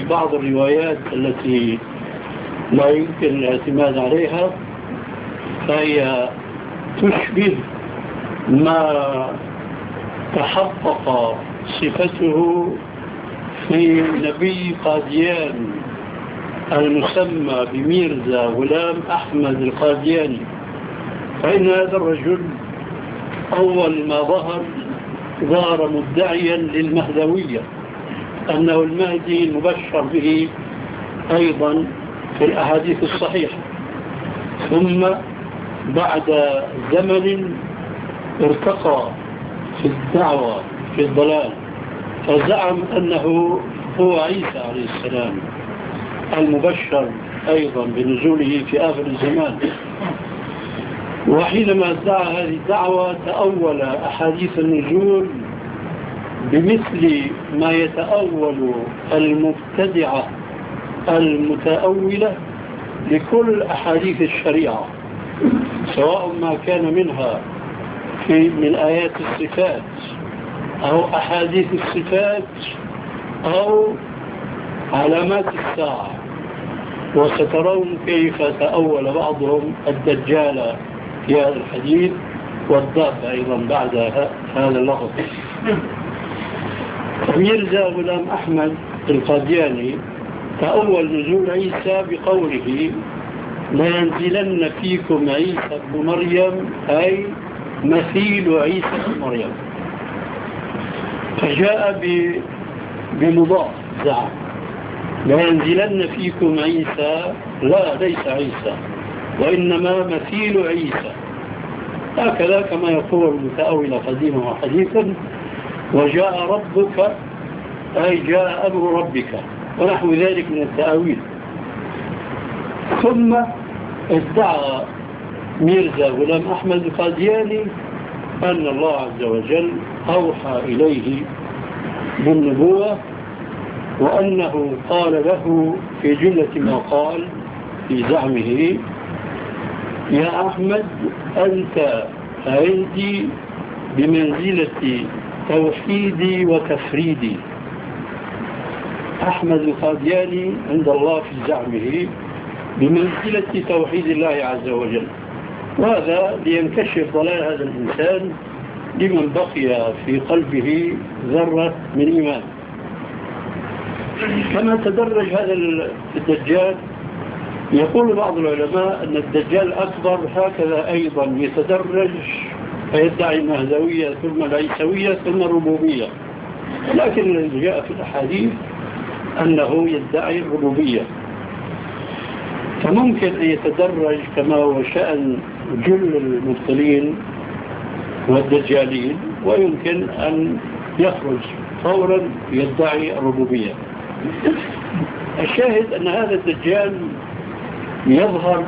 بعض الروايات التي لا يمكن الاعتماد عليها، فهي تشبه ما تحقق صفته في نبي قاديان المسمى بميرزا غلام أحمد القادياني. فإن هذا الرجل أول ما ظهر مدعيا للمهدوية، أنه المهدي المبشر به أيضا في الأحاديث الصحيحة، ثم بعد زمن ارتقى في الدعوة في الضلال، فزعم أنه هو عيسى عليه السلام المبشر أيضا بنزوله في آخر الزمان. وحينما ادعى هذه الدعوة تأول أحاديث النزول بمثل ما يتأول المبتدعة المتأولة لكل أحاديث الشريعة، سواء ما كان منها من آيات الصفات أو أحاديث الصفات أو علامات الساعة. وسترون كيف تأول بعضهم الدجال في هذا الحديث والضاب أيضا بعد هذا اللفظ. ميرزا غلام أحمد القادياني تأول نزول عيسى بقوله لينزلن فيكم عيسى بن مريم، أي مثيل عيسى بن مريم، فجاء بمضاف زعم لينزلن فيكم عيسى، لا ليس عيسى وإنما مثيل عيسى، هكذا كما يقول المتأول قديما وحديثا. وجاء ربك أي جاء أمر ربك ونحو ذلك من التأويل. ثم ادعى ميرزا غلام أحمد القادياني أن الله عز وجل أوحى إليه بالنبوة، وأنه قال له في جملة ما قال في زعمه يا أحمد أنت عندي بمنزلة توحيدي وتفريدي. أحمد القادياني عند الله في زعمه بمنزلة توحيد الله عز وجل، وهذا لينكشف ضلال هذا الإنسان لمن بقي في قلبه ذرة من إيمان. كما تدرج هذا الدجال، يقول بعض العلماء أن الدجال الأكبر هكذا أيضا يتدرج فيدعي المهدوية ثم العيسوية ثم الربوبية، لكن الذي جاء في الأحاديث أنه يدعي الربوبية. فممكن أن يتدرج كما هو شأن جل المبتلين والدجالين، ويمكن أن يخرج فورا يدعي الربوبية. الشاهد أن هذا الدجال يظهر